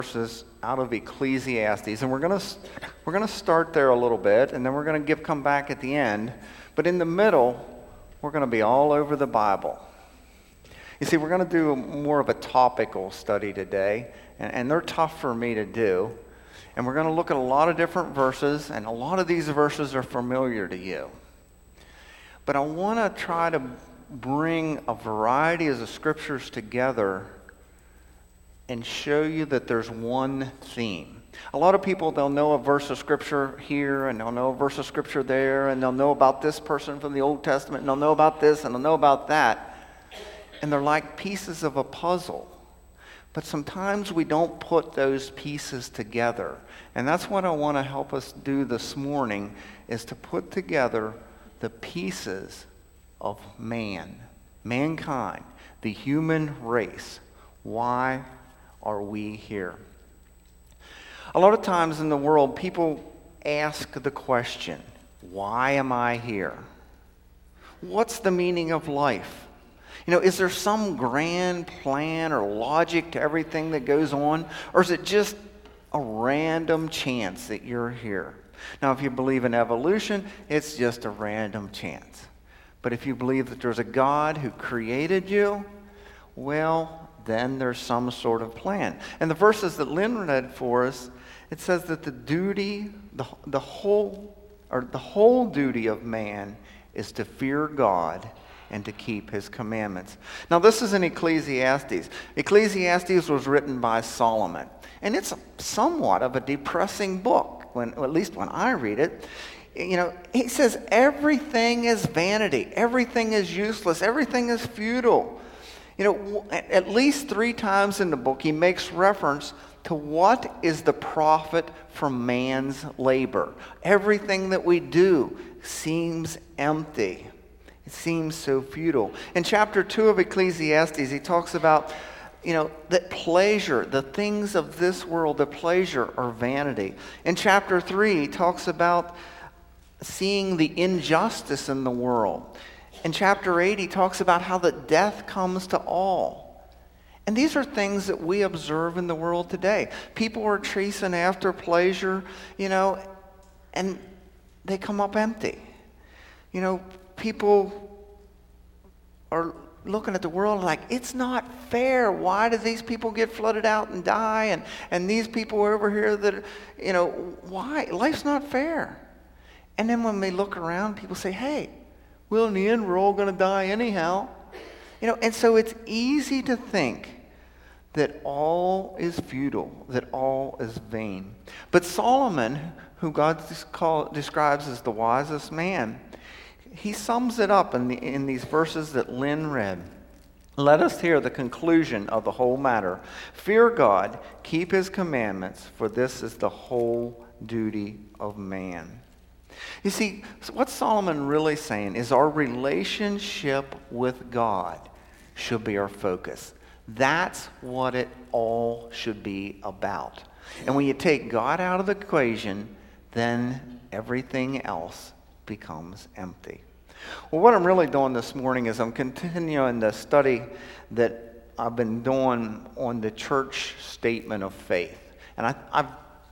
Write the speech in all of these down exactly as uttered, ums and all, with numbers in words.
verses out of Ecclesiastes, and we're going to we're going to start there a little bit, and then we're going to give come back at the end. But in the middle, we're going to be all over the Bible. You see, we're going to do more of a topical study today, and, and they're tough for me to do. And we're going to look at a lot of different verses, and a lot of these verses are familiar to you. But I want to try to bring a variety of the scriptures together and show you that there's one theme. A lot of people, they'll know a verse of scripture here, and they'll know a verse of scripture there, and they'll know about this person from the Old Testament, and they'll know about this, and they'll know about that. And they're like pieces of a puzzle. But sometimes we don't put those pieces together. And that's what I want to help us do this morning, is to put together the pieces of man, mankind, the human race. Why are we here? A lot of times in the world, people ask the question, why am I here? What's the meaning of life? You know, is there some grand plan or logic to everything that goes on? Or is it just a random chance that you're here? Now, if you believe in evolution, it's just a random chance. But if you believe that there's a God who created you, well, then there's some sort of plan. And the verses that Lynn read for us, it says that the duty, the, the whole, or the whole duty of man is to fear God and to keep his commandments. Now, this is in Ecclesiastes. Ecclesiastes was written by Solomon. And it's somewhat of a depressing book, when, at least when I read it. You know, he says everything is vanity. Everything is useless. Everything is futile. You know, at least three times in the book, he makes reference to what is the profit from man's labor. Everything that we do seems empty. It seems so futile. In chapter two of Ecclesiastes, he talks about, you know, that pleasure, the things of this world, the pleasure are vanity. In chapter three, he talks about seeing the injustice in the world. In chapter eight, he talks about how that death comes to all. And these are things that we observe in the world today. People are chasing after pleasure, you know, and they come up empty. You know, people are looking at the world like, it's not fair. Why do these people get flooded out and die? And, and these people over here that, you know, why? Life's not fair. And then when they look around, people say, hey, well, in the end, we're all going to die anyhow. You know, and so it's easy to think that all is futile, that all is vain. But Solomon, who God describes as the wisest man, he sums it up in, the, in these verses that Lynn read. Let us hear the conclusion of the whole matter. Fear God, keep his commandments, for this is the whole duty of man. You see, what Solomon really saying is our relationship with God should be our focus. That's what it all should be about. And when you take God out of the equation, then everything else becomes empty. Well, what I'm really doing this morning is I'm continuing the study that I've been doing on the church statement of faith. And I, I've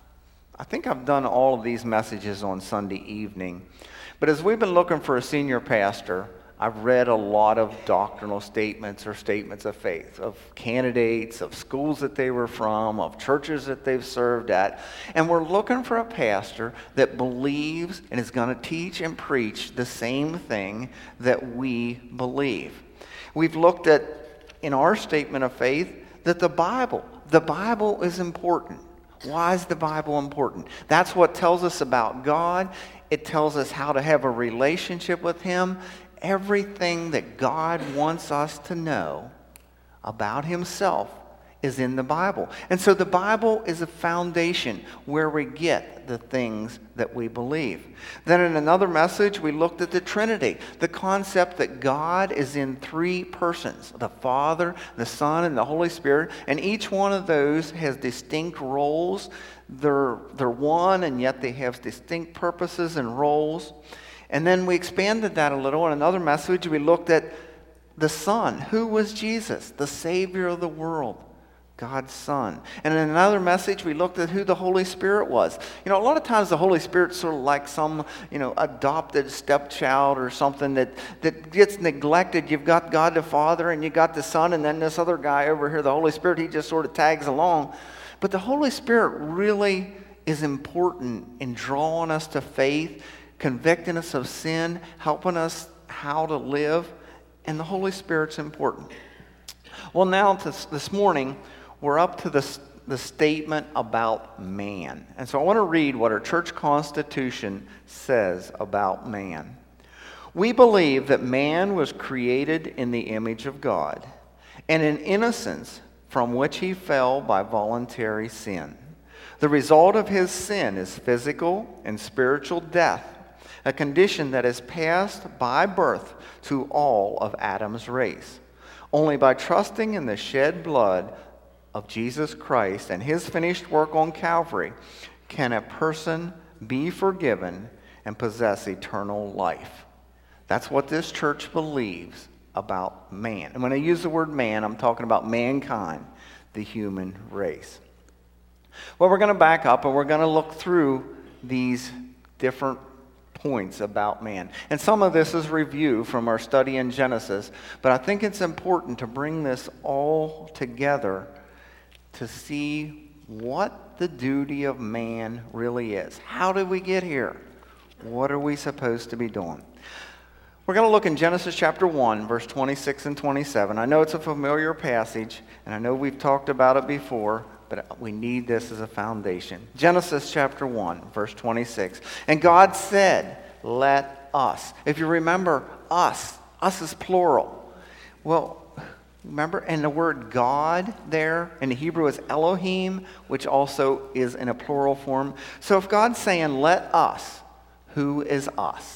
I think I've done all of these messages on Sunday evening. But as we've been looking for a senior pastor, I've read a lot of doctrinal statements or statements of faith, of candidates, of schools that they were from, of churches that they've served at. And we're looking for a pastor that believes and is going to teach and preach the same thing that we believe. We've looked at, in our statement of faith, that the Bible, the Bible is important. Why is the Bible important? That's what tells us about God. It tells us how to have a relationship with him. Everything that God wants us to know about himself is in the Bible. And so the Bible is a foundation where we get the things that we believe. Then in another message, we looked at the Trinity, the concept that God is in three persons, the Father, the Son, and the Holy Spirit, and each one of those has distinct roles. They're, they're one, and yet they have distinct purposes and roles. And then we expanded that a little. In another message, we looked at the Son. Who was Jesus? The Savior of the world. God's Son. And in another message, we looked at who the Holy Spirit was. You know, a lot of times the Holy Spirit's sort of like some, you know, adopted stepchild or something that, that gets neglected. You've got God the Father and you got the Son, and then this other guy over here, the Holy Spirit, he just sort of tags along. But the Holy Spirit really is important in drawing us to faith, convicting us of sin, helping us how to live, and the Holy Spirit's important. Well, now to, this morning, we're up to the, the statement about man. And so I want to read what our church constitution says about man. We believe that man was created in the image of God and in innocence from which he fell by voluntary sin. The result of his sin is physical and spiritual death, a condition that is passed by birth to all of Adam's race. Only by trusting in the shed blood of Jesus Christ and his finished work on Calvary can a person be forgiven and possess eternal life. That's what this church believes about man. And when I use the word man, I'm talking about mankind, the human race. Well, we're going to back up and we're going to look through these different points about man. And some of this is review from our study in Genesis, but I think it's important to bring this all together to see what the duty of man really is. How did we get here? What are we supposed to be doing? We're going to look in Genesis chapter one, verse twenty-six and twenty-seven. I know it's a familiar passage, and I know we've talked about it before, but we need this as a foundation. Genesis chapter one, verse twenty-six. And God said, let us. If you remember, us. Us is plural. Well, remember, and the word God there in the Hebrew is Elohim, which also is in a plural form. So if God's saying, let us, who is us?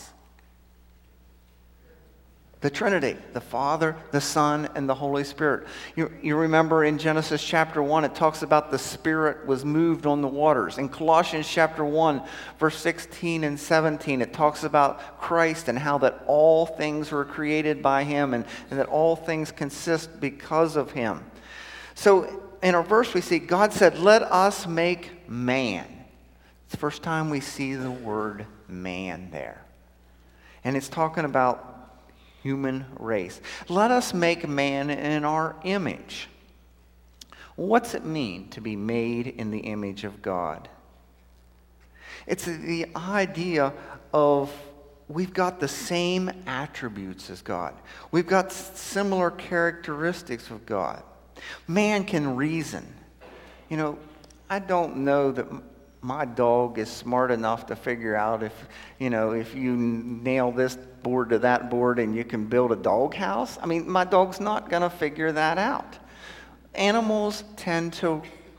The Trinity, the Father, the Son, and the Holy Spirit. You, you remember in Genesis chapter one, it talks about the Spirit was moved on the waters. In Colossians chapter one, verse sixteen and seventeen, it talks about Christ and how that all things were created by him and, and that all things consist because of him. So in our verse we see God said, let us make man. It's the first time we see the word man there. And it's talking about human race. Let us make man in our image. What's it mean to be made in the image of God? It's the idea of we've got the same attributes as God. We've got similar characteristics of God. Man can reason. You know, I don't know that my dog is smart enough to figure out if, you know, if you nail this board to that board and you can build a dog house. I mean, my dog's not going to figure that out. Animals tend to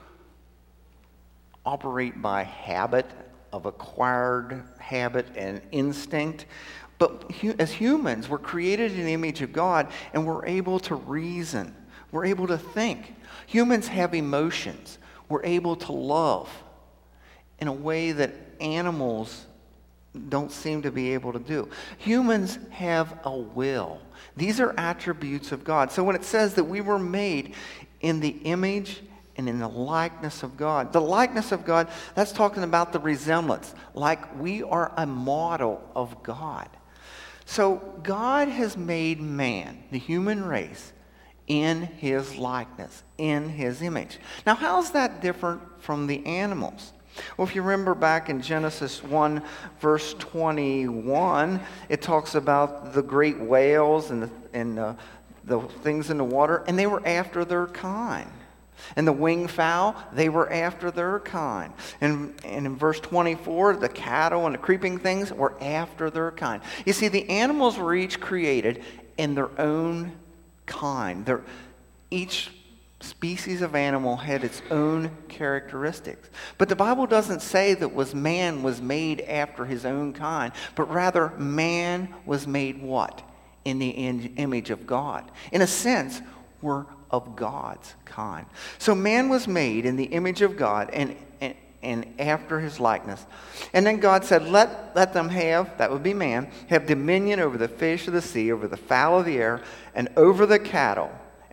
operate by habit, of acquired habit and instinct. But hu- as humans, we're created in the image of God and we're able to reason. We're able to think. Humans have emotions. We're able to love in a way that animals don't seem to be able to do. Humans have a will. These are attributes of God. So when it says that we were made in the image and in the likeness of God, the likeness of God, that's talking about the resemblance, like we are a model of God. So God has made man, the human race, in his likeness, in his image. Now, how's that different from the animals? Well, if you remember back in Genesis one, verse twenty-one, it talks about the great whales and the, and the, the things in the water, and they were after their kind. And the winged fowl, they were after their kind. And, and in verse twenty-four, the cattle and the creeping things were after their kind. You see, the animals were each created in their own kind. They're, each species of animal had its own characteristics. But the Bible doesn't say that was man was made after his own kind, but rather man was made what? In the in- image of God. In a sense, we're of God's kind. So man was made in the image of God and, and, and after his likeness. And then God said, let, let them have, that would be man, have dominion over the fish of the sea, over the fowl of the air, and over the cattle,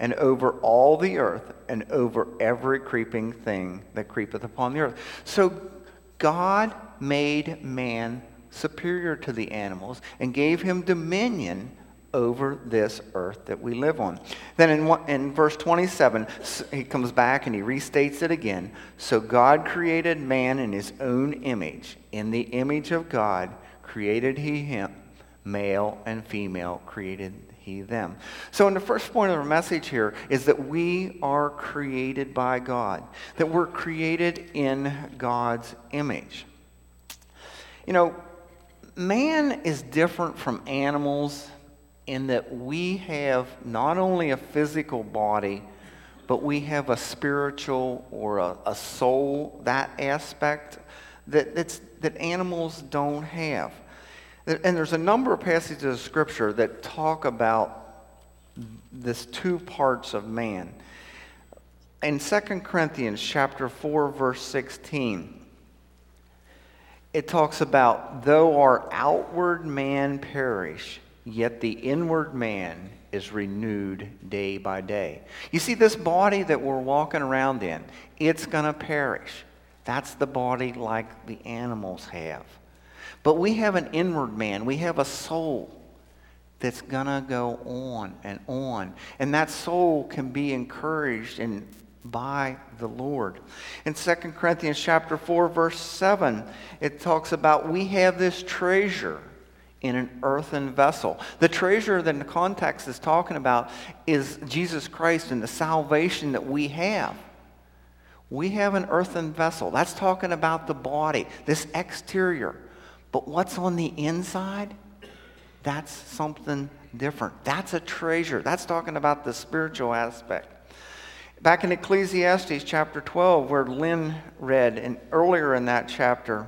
and over all the earth, and over every creeping thing that creepeth upon the earth. So God made man superior to the animals and gave him dominion over this earth that we live on. Then in, one, in verse twenty-seven, he comes back and he restates it again. So God created man in his own image. In the image of God created he him. Male and female created he them. So in the first point of our message here is that we are created by God. That we're created in God's image. You know, man is different from animals in that we have not only a physical body, but we have a spiritual or a, a soul, that aspect that, that's, that animals don't have. And there's a number of passages of Scripture that talk about this two parts of man. In Second Corinthians chapter four, verse sixteen, it talks about, though our outward man perish, yet the inward man is renewed day by day. You see, this body that we're walking around in, it's going to perish. That's the body like the animals have. But we have an inward man. We have a soul that's going to go on and on. And that soul can be encouraged and by the Lord. In Second Corinthians chapter four, verse seven, it talks about we have this treasure in an earthen vessel. The treasure that the context is talking about is Jesus Christ and the salvation that we have. We have an earthen vessel. That's talking about the body, this exterior. But what's on the inside? That's something different. That's a treasure. That's talking about the spiritual aspect. Back in Ecclesiastes chapter twelve, where Lynn read, and earlier in that chapter,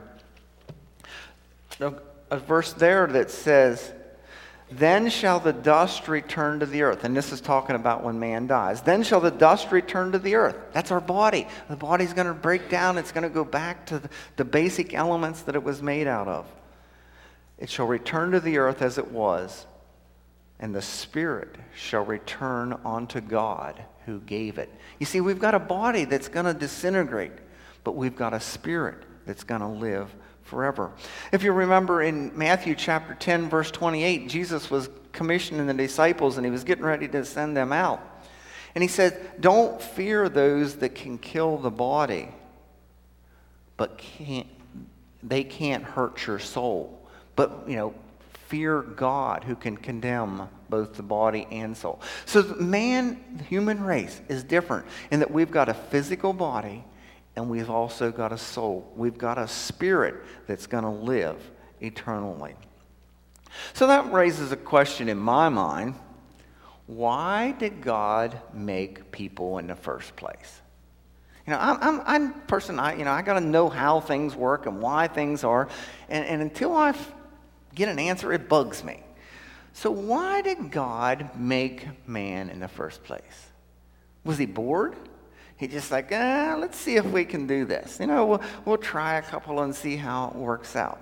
a verse there that says, then shall the dust return to the earth. And this is talking about when man dies. Then shall the dust return to the earth. That's our body. The body's going to break down. It's going to go back to the, the basic elements that it was made out of. It shall return to the earth as it was, and the spirit shall return unto God who gave it. You see, we've got a body that's going to disintegrate, but we've got a spirit that's going to live forever. If you remember in Matthew chapter ten, verse twenty-eight, Jesus was commissioning the disciples and he was getting ready to send them out. And he said, don't fear those that can kill the body, but can't, they can't hurt your soul. But, you know, fear God who can condemn both the body and soul. So man, the human race, is different in that we've got a physical body and we've also got a soul. We've got a spirit that's going to live eternally. So that raises a question in my mind. Why did God make people in the first place? You know, I'm, I'm, I'm a person, I, you know, I got to know how things work and why things are. And, and until I get an answer, it bugs me. So why did God make man in the first place? Was he bored? He just like, eh, let's see if we can do this. You know, we'll, we'll try a couple and see how it works out.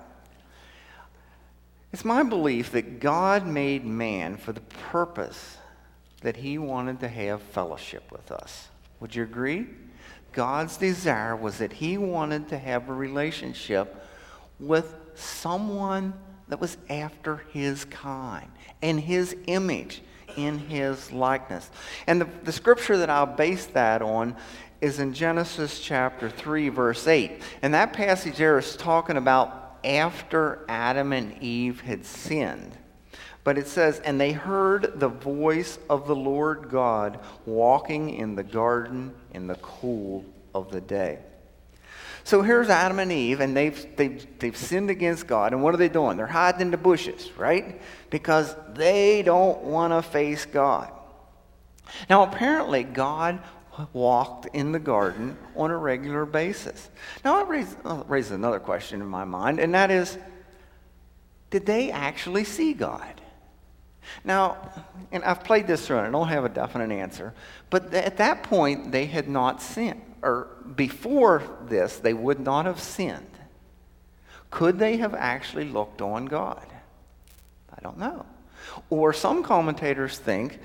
It's my belief that God made man for the purpose that he wanted to have fellowship with us. Would you agree? God's desire was that he wanted to have a relationship with someone that was after his kind and his image, in his likeness. And the, the scripture that I'll base that on is in Genesis chapter three, verse eight. And that passage there is talking about after Adam and Eve had sinned. But it says, and they heard the voice of the Lord God walking in the garden in the cool of the day. So here's Adam and Eve, and they've, they've, they've sinned against God. And what are they doing? They're hiding in the bushes, right? Because they don't want to face God. Now, apparently, God walked in the garden on a regular basis. Now, it raises, uh, raises another question in my mind, and that is, did they actually see God? Now, and I've played this through, and I don't have a definite answer, but th- at that point, they had not sinned. Or before this, they would not have sinned. Could they have actually looked on God? I don't know. Or some commentators think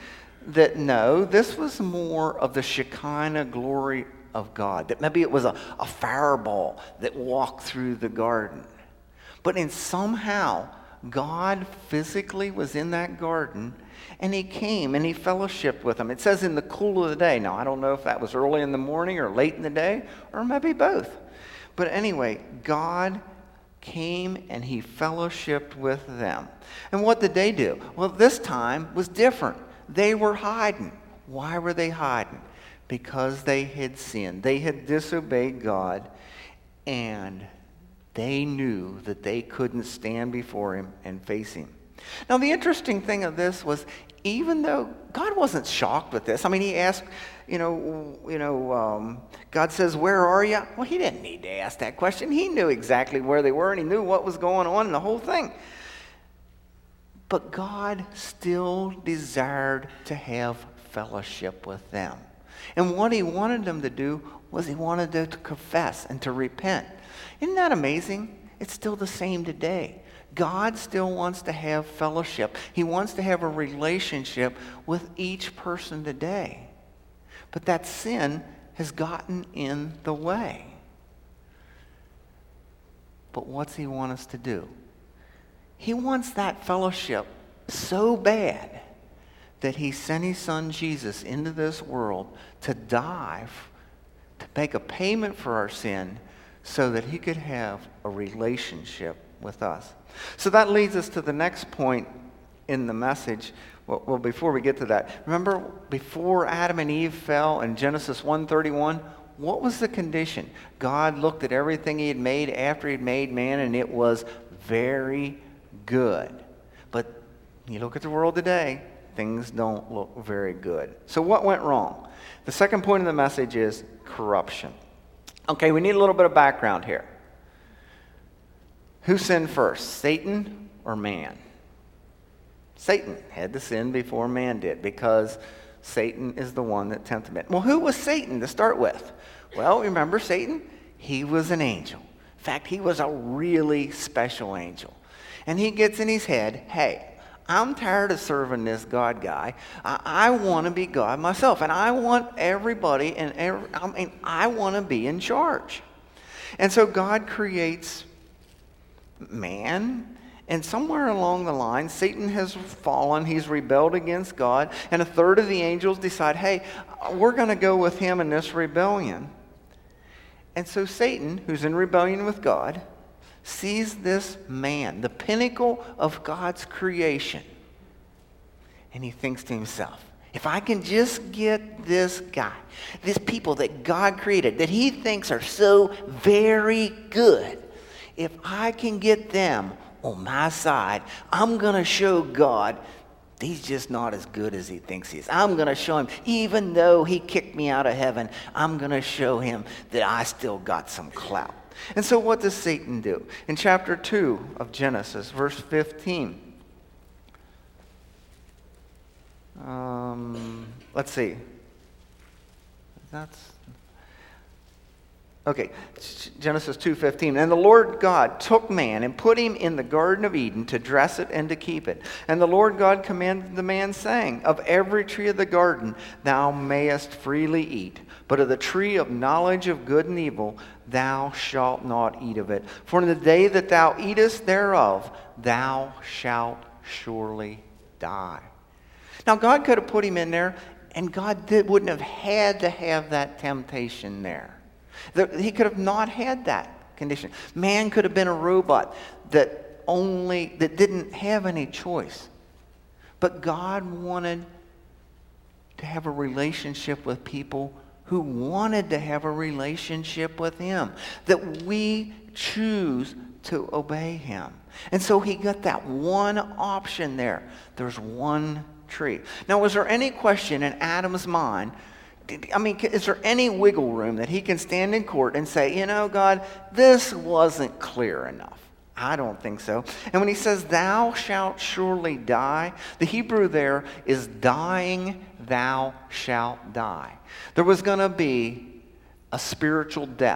that no, this was more of the Shekinah glory of God, that maybe it was a, a fireball that walked through the garden. But in somehow, God physically was in that garden, and he came and he fellowshiped with them. It says in the cool of the day. Now, I don't know if that was early in the morning or late in the day, or maybe both. But anyway, God came and he fellowshiped with them. And what did they do? Well, this time was different. They were hiding. Why were they hiding? Because they had sinned. They had disobeyed God, and they knew that they couldn't stand before him and face him. Now, the interesting thing of this was, even though God wasn't shocked with this, I mean, he asked, you know, you know, um, God says, "Where are you?" Well, he didn't need to ask that question. He knew exactly where they were, and he knew what was going on in the whole thing. But God still desired to have fellowship with them. And what he wanted them to do was he wanted them to confess and to repent. Isn't that amazing? It's still the same today. God still wants to have fellowship. He wants to have a relationship with each person today. But that sin has gotten in the way. But what's he want us to do? He wants that fellowship so bad that he sent his son Jesus into this world to die, to make a payment for our sin, so that he could have a relationship with us. So that leads us to the next point in the message. Well, well, before we get to that, remember before Adam and Eve fell in Genesis one thirty-one, what was the condition? God looked at everything he had made after he'd made man, and it was very good. But you look at the world today, things don't look very good. So what went wrong? The second point of the message is corruption. Okay, we need a little bit of background here. Who sinned first, Satan or man? Satan had to sin before man did, because Satan is the one that tempted man. Well, who was Satan to start with? Well, remember Satan? He was an angel. In fact, he was a really special angel. And he gets in his head, hey, I'm tired of serving this God guy. I, I want to be God myself, and I want everybody, and every, I mean, I want to be in charge. And so God creates man, and somewhere along the line, Satan has fallen. He's rebelled against God, and a third of the angels decide, hey, we're going to go with him in this rebellion. And so Satan, who's in rebellion with God, sees this man, the pinnacle of God's creation, and he thinks to himself, if I can just get this guy, these people that God created, that he thinks are so very good, if I can get them on my side, I'm going to show God he's just not as good as he thinks he is. I'm going to show him, even though he kicked me out of heaven, I'm going to show him that I still got some clout. And so what does Satan do? In chapter two of Genesis, verse fifteen. Um, let's see. That's... Okay, Genesis two fifteen. And the Lord God took man and put him in the Garden of Eden to dress it and to keep it. And the Lord God commanded the man, saying, of every tree of the garden thou mayest freely eat, but of the tree of knowledge of good and evil thou shalt not eat of it. For in the day that thou eatest thereof, thou shalt surely die. Now God could have put him in there, and God did, wouldn't have had to have that temptation there. He could have not had that condition. Man could have been a robot that only that didn't have any choice. But God wanted to have a relationship with people who wanted to have a relationship with him, that we choose to obey him. And so he got that one option there. There's one tree. Now, was there any question in Adam's mind? I mean, is there any wiggle room that he can stand in court and say, you know, God, this wasn't clear enough? I don't think so. And when he says, thou shalt surely die, the Hebrew there is dying, thou shalt die. There was going to be a spiritual death.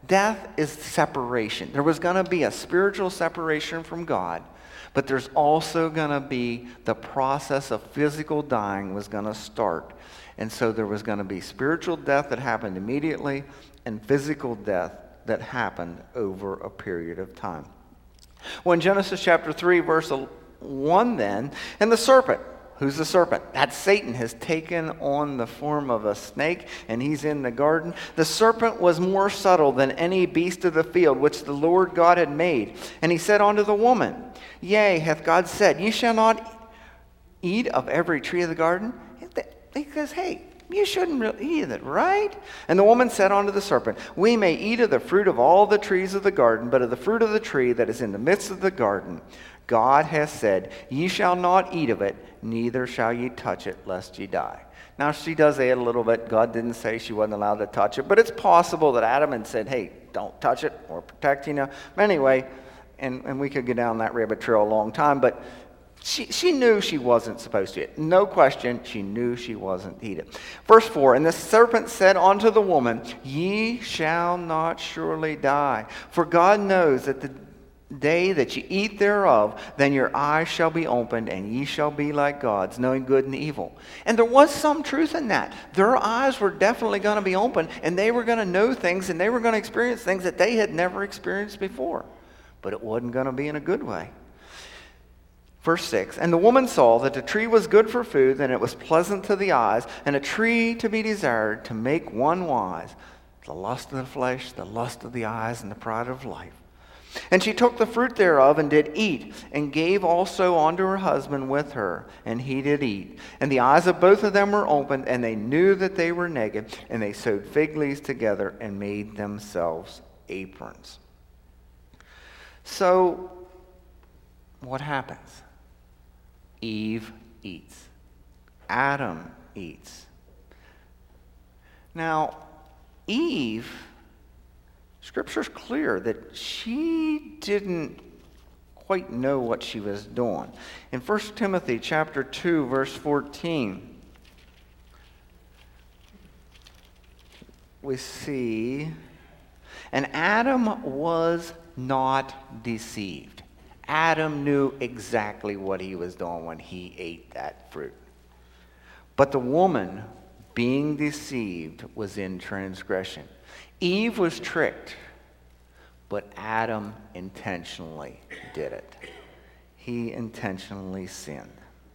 Death is separation. There was going to be a spiritual separation from God, but there's also going to be the process of physical dying was going to start. And so there was going to be spiritual death that happened immediately and physical death that happened over a period of time. Well, in Genesis chapter three, verse one then, and the serpent, who's the serpent? That's Satan, has taken on the form of a snake, and he's in the garden. The serpent was more subtle than any beast of the field which the Lord God had made. And he said unto the woman, Yea, hath God said, Ye shall not eat of every tree of the garden? He says, hey, you shouldn't really eat it, right? And the woman said unto the serpent, We may eat of the fruit of all the trees of the garden, but of the fruit of the tree that is in the midst of the garden, God hath said, Ye shall not eat of it, neither shall ye touch it, lest ye die. Now, she does add a little bit. God didn't say she wasn't allowed to touch it, but it's possible that Adam had said, hey, don't touch it or protect you now. But anyway, and, and we could go down that rabbit trail a long time, but She, she knew she wasn't supposed to eat. No question, she knew she wasn't to eat it. Verse four, And the serpent said unto the woman, Ye shall not surely die. For God knows that the day that ye eat thereof, then your eyes shall be opened, and ye shall be like gods, knowing good and evil. And there was some truth in that. Their eyes were definitely going to be open, and they were going to know things, and they were going to experience things that they had never experienced before. But it wasn't going to be in a good way. Verse six, And the woman saw that the tree was good for food, and it was pleasant to the eyes, and a tree to be desired to make one wise, the lust of the flesh, the lust of the eyes, and the pride of life. And she took the fruit thereof, and did eat, and gave also unto her husband with her, and he did eat. And the eyes of both of them were opened, and they knew that they were naked, and they sewed fig leaves together, and made themselves aprons. So, what happens? Eve eats. Adam eats. Now, Eve, Scripture's clear that she didn't quite know what she was doing. In First Timothy chapter two, verse fourteen, we see, And Adam was not deceived. Adam knew exactly what he was doing when he ate that fruit. But the woman, being deceived, was in transgression. Eve was tricked, but Adam intentionally did it. He intentionally sinned.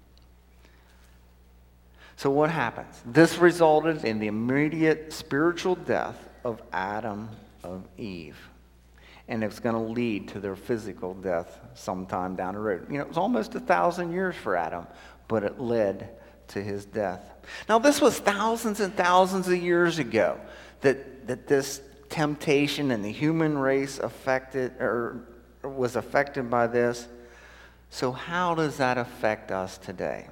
So what happens? This resulted in the immediate spiritual death of Adam, of Eve. And it's going to lead to their physical death sometime down the road. You know, it was almost a thousand years for Adam, but it led to his death. Now, this was thousands and thousands of years ago that, that this temptation and the human race affected or was affected by this. So how does that affect us today?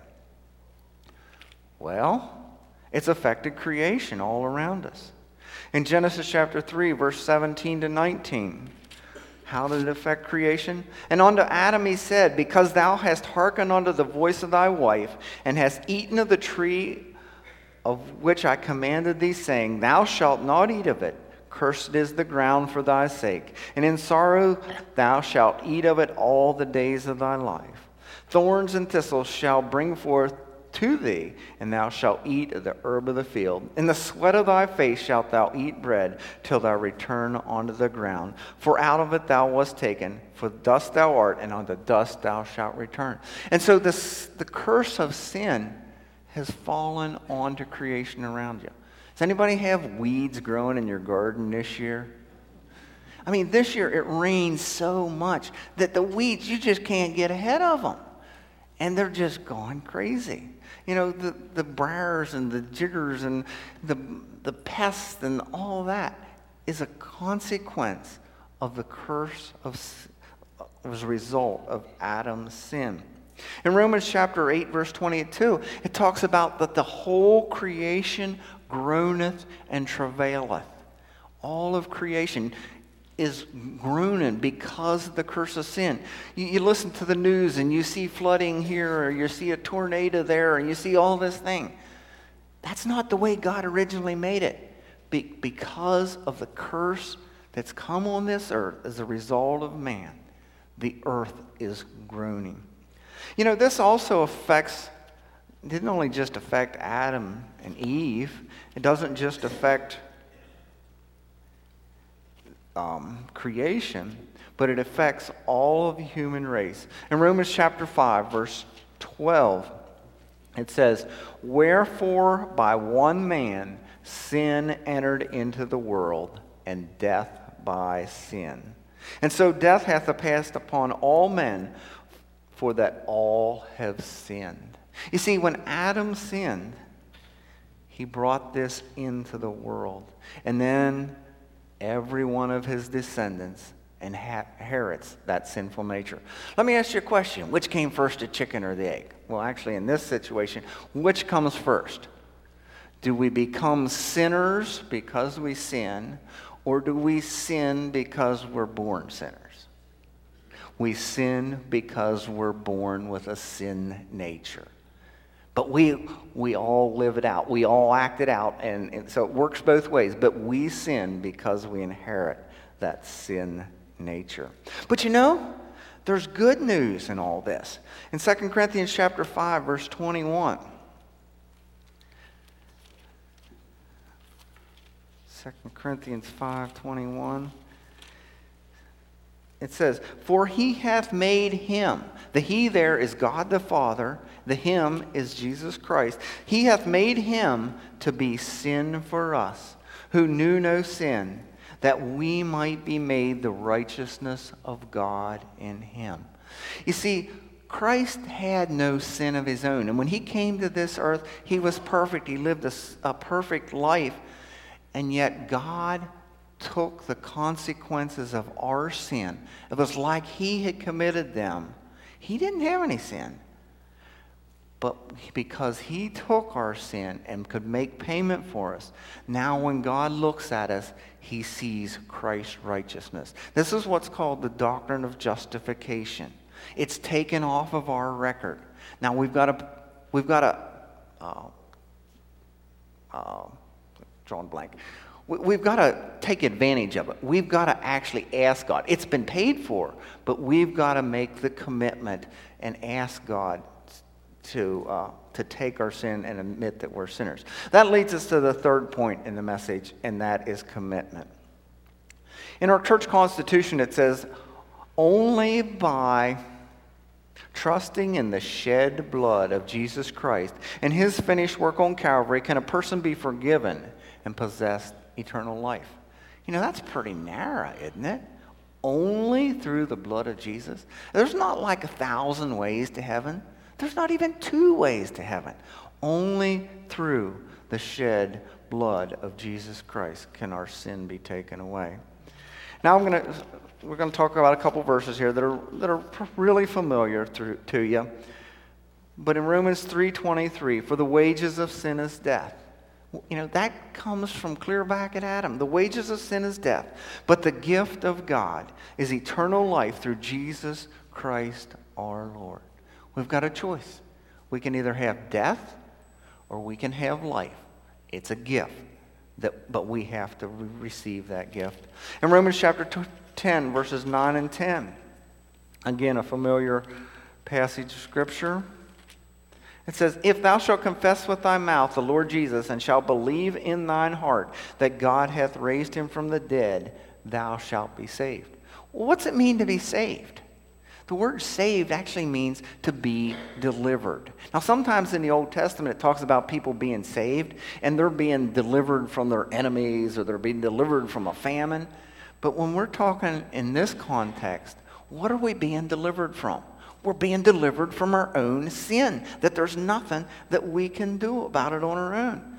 Well, it's affected creation all around us. In Genesis chapter three, verse seventeen to nineteen, how did it affect creation? And unto Adam he said, Because thou hast hearkened unto the voice of thy wife, and hast eaten of the tree of which I commanded thee, saying, Thou shalt not eat of it. Cursed is the ground for thy sake, and in sorrow thou shalt eat of it all the days of thy life. Thorns and thistles shall bring forth to thee, and thou shalt eat of the herb of the field. In the sweat of thy face shalt thou eat bread, till thou return unto the ground. For out of it thou wast taken, for dust thou art, and unto dust thou shalt return. And so this, the curse of sin has fallen onto creation around you. Does anybody have weeds growing in your garden this year? I mean, this year it rains so much that the weeds, you just can't get ahead of them. And they're just going crazy. You know, the, the briars and the jiggers and the, the pests and all that is a consequence of the curse of, as a result of Adam's sin. In Romans chapter eight, verse twenty-two, it talks about that the whole creation groaneth and travaileth. All of creation is groaning because of the curse of sin. You, you listen to the news and you see flooding here, or you see a tornado there, and you see all this thing. That's not the way God originally made it. Be, because of the curse that's come on this earth as a result of man, the earth is groaning. You know, this also affects, didn't only just affect Adam and Eve, it doesn't just affect um, creation, but it affects all of the human race. In Romans chapter five, verse twelve, it says, "Wherefore by one man sin entered into the world, and death by sin. And so death hath passed upon all men, for that all have sinned." You see, when Adam sinned, he brought this into the world. And then every one of his descendants inherits that sinful nature. Let me ask you a question. Which came first, the chicken or the egg? Well, actually, in this situation, which comes first? Do we become sinners because we sin, or do we sin because we're born sinners? We sin because we're born with a sin nature. But we we all live it out. We all act it out, and, and so it works both ways. But we sin because we inherit that sin nature. But you know, there's good news in all this. In Second Corinthians chapter five, verse twenty-one. Second Corinthians five twenty-one. It says, "For he hath made him," the he there is God the Father, the him is Jesus Christ. "He hath made him to be sin for us, who knew no sin, that we might be made the righteousness of God in him." You see, Christ had no sin of his own. And when he came to this earth, he was perfect. He lived a, a perfect life. And yet God took the consequences of our sin. It was like he had committed them. He didn't have any sin. But because he took our sin and could make payment for us, now when God looks at us, he sees Christ's righteousness. This is what's called the doctrine of justification. It's taken off of our record. Now we've got to, we've got to, uh, uh, drawing blank. We've got to take advantage of it. We've got to actually ask God. It's been paid for, but we've got to make the commitment and ask God to uh, to take our sin and admit that we're sinners. That leads us to the third point in the message, and that is commitment. In our church constitution, it says, "Only by trusting in the shed blood of Jesus Christ and his finished work on Calvary can a person be forgiven and possess eternal life." You know, that's pretty narrow, isn't it? Only through the blood of Jesus. There's not like a thousand ways to heaven. There's not even two ways to heaven. Only through the shed blood of Jesus Christ can our sin be taken away. Now I'm going to we're going to talk about a couple verses here that are that are really familiar to, to you. But in Romans three twenty-three, "For the wages of sin is death." You know, that comes from clear back at Adam. The wages of sin is death, but the gift of God is eternal life through Jesus Christ our Lord. We've got a choice. We can either have death or we can have life. It's a gift, that, but we have to re- receive that gift. In Romans chapter ten, verses nine and ten, again, a familiar passage of Scripture. It says, "If thou shalt confess with thy mouth the Lord Jesus, and shalt believe in thine heart that God hath raised him from the dead, thou shalt be saved." Well, what's it mean to be saved? The word saved actually means to be delivered. Now, sometimes in the Old Testament, it talks about people being saved, and they're being delivered from their enemies, or they're being delivered from a famine. But when we're talking in this context, what are we being delivered from? We're being delivered from our own sin, that there's nothing that we can do about it on our own.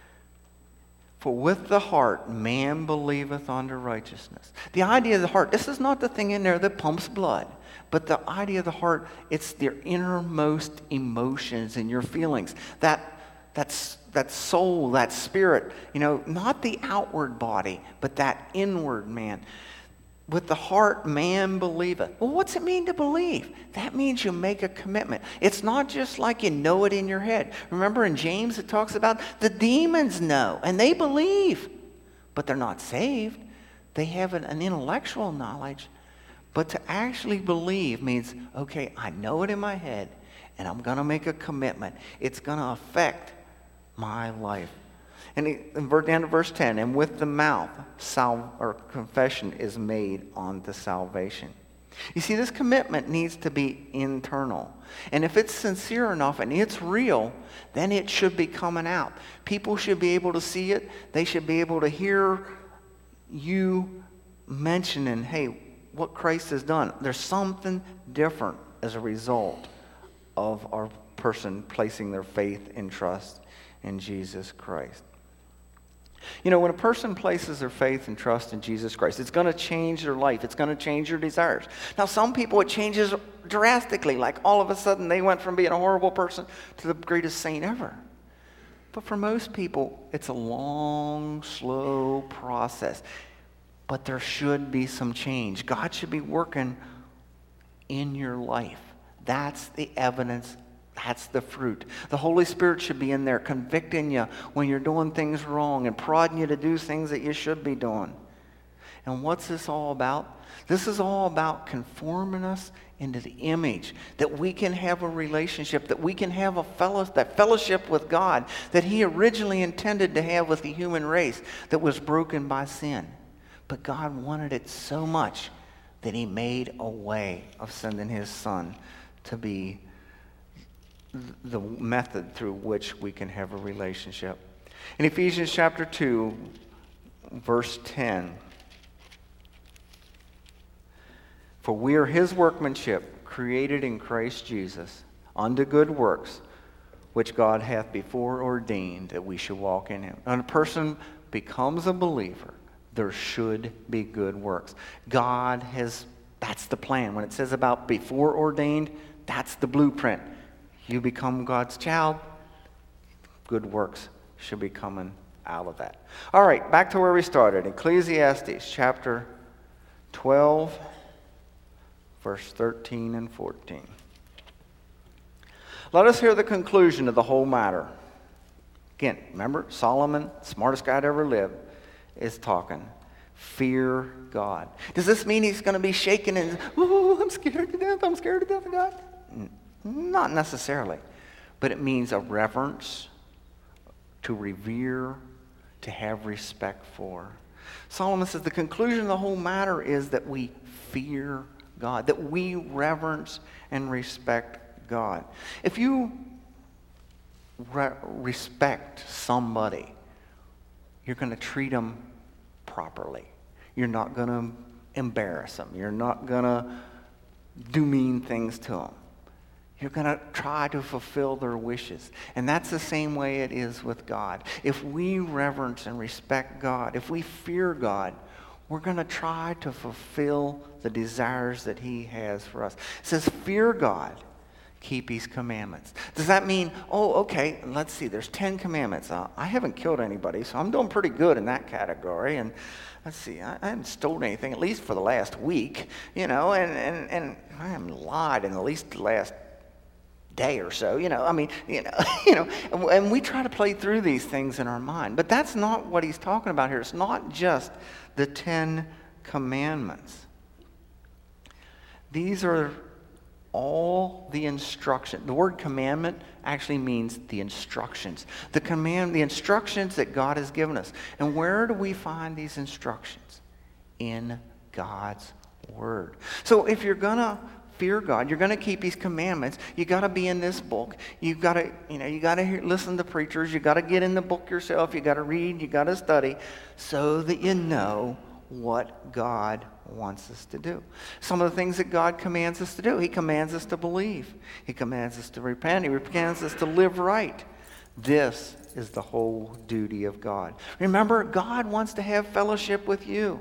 "For with the heart man believeth unto righteousness." The idea of the heart, this is not the thing in there that pumps blood, but the idea of the heart, it's their innermost emotions and your feelings. That, that's, that soul, that spirit, you know, not the outward body, but that inward man. "With the heart man believeth." Well, what's it mean to believe? That means you make a commitment. It's not just like you know it in your head. Remember in James it talks about the demons know and they believe, but they're not saved. They have an, an intellectual knowledge, but to actually believe means, okay, I know it in my head, and I'm going to make a commitment. It's going to affect my life. And in down to verse ten, and with the mouth, sal- or confession is made unto salvation. You see, this commitment needs to be internal. And if it's sincere enough and it's real, then it should be coming out. People should be able to see it. They should be able to hear you mentioning, hey, what Christ has done. There's something different as a result of our person placing their faith and trust in Jesus Christ. You know, when a person places their faith and trust in Jesus Christ, it's going to change their life. It's going to change their desires. Now, some people, it changes drastically. Like all of a sudden, they went from being a horrible person to the greatest saint ever. But for most people, it's a long, slow process. But there should be some change. God should be working in your life. That's the evidence. That's the fruit. The Holy Spirit should be in there convicting you when you're doing things wrong and prodding you to do things that you should be doing. And what's this all about? This is all about conforming us into the image, that we can have a relationship, that we can have a fellow, that fellowship with God that He originally intended to have with the human race that was broken by sin. But God wanted it so much that He made a way of sending His Son to be the method through which we can have a relationship. In Ephesians chapter two, verse ten, for we are His workmanship, created in Christ Jesus, unto good works, which God hath before ordained that we should walk in Him. When a person becomes a believer, there should be good works. God has, that's the plan. When it says about before ordained, that's the blueprint. You become God's child, good works should be coming out of that. All right, back to where we started. Ecclesiastes chapter twelve, verse thirteen and fourteen. Let us hear the conclusion of the whole matter. Again, remember, Solomon, smartest guy to ever live, is talking. Fear God. Does this mean he's going to be shaking and, oh, I'm scared to death, I'm scared to death of God? Not necessarily, but it means a reverence, to revere, to have respect for. Solomon says the conclusion of the whole matter is that we fear God, that we reverence and respect God. If you re- respect somebody, you're going to treat them properly. You're not going to embarrass them. You're not going to do mean things to them. You're going to try to fulfill their wishes. And that's the same way it is with God. If we reverence and respect God, if we fear God, we're going to try to fulfill the desires that He has for us. It says, fear God, keep His commandments. Does that mean, oh, okay, let's see, there's ten commandments. Uh, I haven't killed anybody, so I'm doing pretty good in that category. And let's see, I, I haven't stolen anything, at least for the last week, you know, and, and, and I haven't lied in at least the last day or so, you know, I mean, you know, you know, and, and we try to play through these things in our mind. But that's not what he's talking about here. It's not just the Ten Commandments. These are all the instruction. The word commandment actually means the instructions. The command, the instructions that God has given us. And where do we find these instructions? In God's Word. So if you're going to fear God, you're going to keep His commandments, you got to be in this book. You got to, you know, you got to hear, listen to preachers. You got to get in the book yourself. You got to read. You got to study, so that you know what God wants us to do. Some of the things that God commands us to do. He commands us to believe. He commands us to repent. He commands us to live right. This is the whole duty of God. Remember, God wants to have fellowship with you.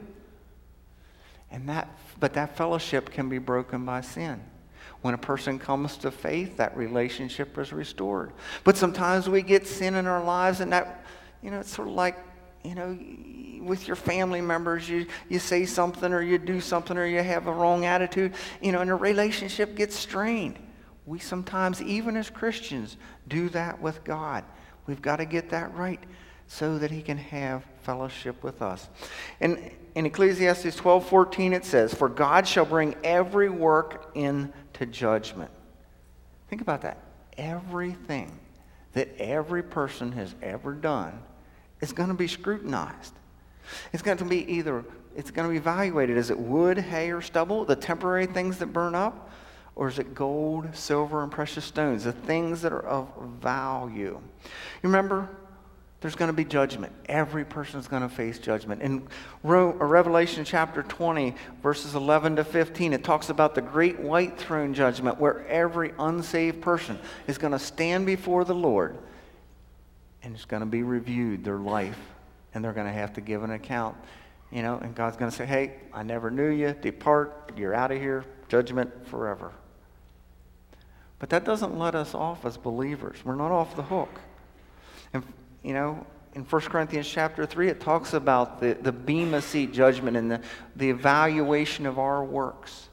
And that, but that fellowship can be broken by sin. When a person comes to faith, that relationship is restored. But sometimes we get sin in our lives, and that, you know, it's sort of like, you know, with your family members, you, you say something or you do something or you have a wrong attitude, you know, and the relationship gets strained. We sometimes, even as Christians, do that with God. We've got to get that right so that He can have fellowship with us. In, in Ecclesiastes twelve fourteen it says, "For God shall bring every work into judgment." Think about that. Everything that every person has ever done is going to be scrutinized. It's going to be either, it's going to be evaluated. Is it wood, hay, or stubble, the temporary things that burn up? Or is it gold, silver, and precious stones, the things that are of value? You remember, there's going to be judgment. Every person is going to face judgment. In Revelation chapter twenty, verses eleven to fifteen, it talks about the great white throne judgment where every unsaved person is going to stand before the Lord and it's going to be reviewed, their life, and they're going to have to give an account. You know, and God's going to say, "Hey, I never knew you. Depart. You're out of here. Judgment forever." But that doesn't let us off as believers. We're not off the hook. And, you know, in First Corinthians chapter three, it talks about the, the bema seat judgment and the, the evaluation of our works.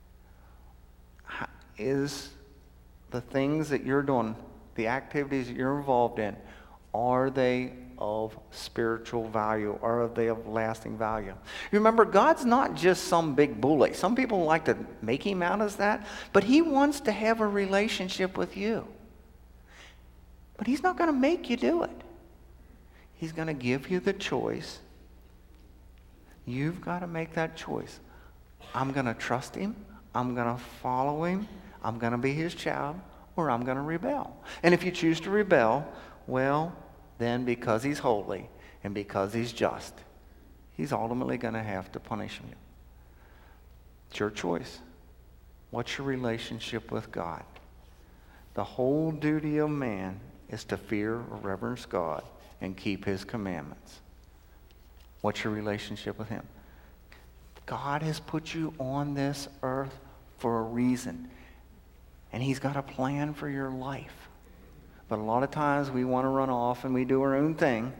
Is the things that you're doing, the activities that you're involved in, are they of spiritual value? Are they of lasting value? Remember, God's not just some big bully. Some people like to make him out as that, but he wants to have a relationship with you. But he's not going to make you do it. He's going to give you the choice. You've got to make that choice. I'm going to trust him. I'm going to follow him. I'm going to be his child, or I'm going to rebel. And if you choose to rebel, well, then because he's holy and because he's just, he's ultimately going to have to punish you. It's your choice. What's your relationship with God? The whole duty of man is to fear or reverence God and keep his commandments. What's your relationship with him? God has put you on this earth for a reason, and he's got a plan for your life. But a lot of times we want to run off and we do our own thing.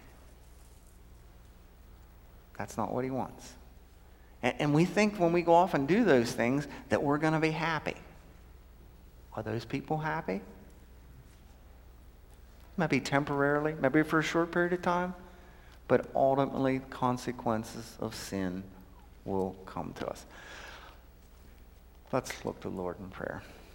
That's not what he wants. And, and we think when we go off and do those things that we're going to be happy. Are those people happy? Maybe temporarily, maybe for a short period of time. But ultimately, consequences of sin will come to us. Let's look to the Lord in prayer.